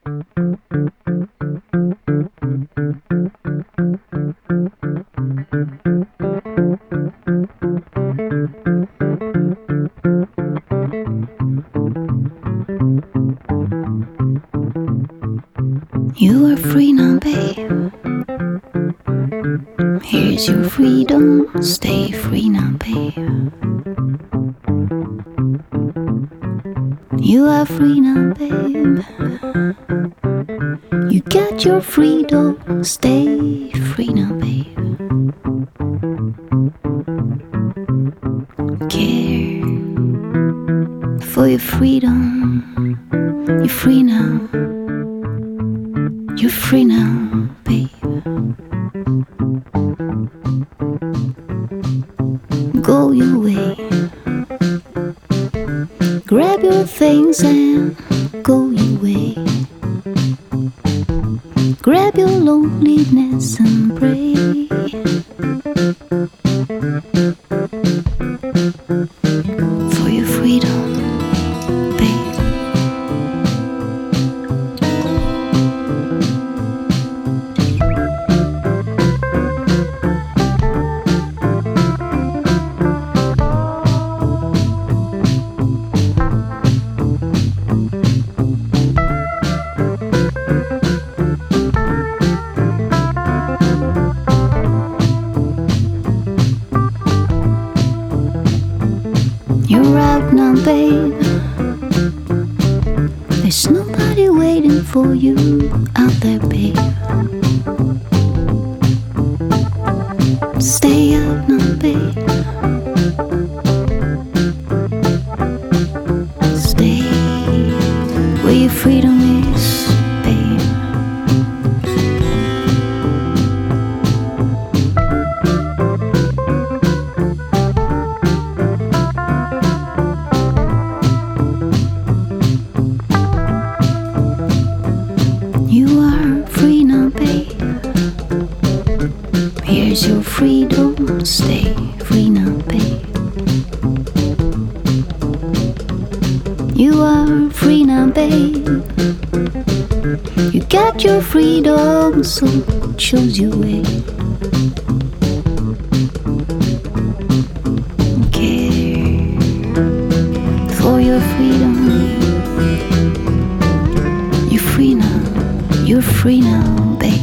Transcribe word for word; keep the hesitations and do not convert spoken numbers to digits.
You are free now, babe. Here's your freedom. Stay free now, babe. You are free now, babe. You got your freedom. Stay free now, babe. Care for your freedom. You're free now. You're free now, babe. Go your way. Grab your things and go your way. Grab your loneliness and pray for your freedom, babe. You're out now, babe. There's nobody waiting for you out there, babe. Stay out now, babe. Stay where your freedom is, babe. You are free now, babe. Here's your freedom. Stay free now, babe. You are free now, babe. You got your freedom, so choose your way. Care for your freedom. You're free now. You're free now, babe.